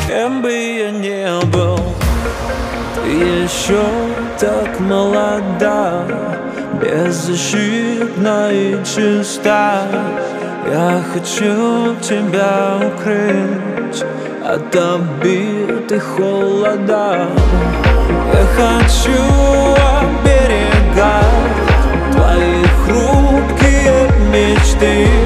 Кем бы я ни был, ты еще так молода, беззащитна и чиста. Я хочу тебя укрыть от обид и холода. Я хочу оберегать твои хрупкие мечты.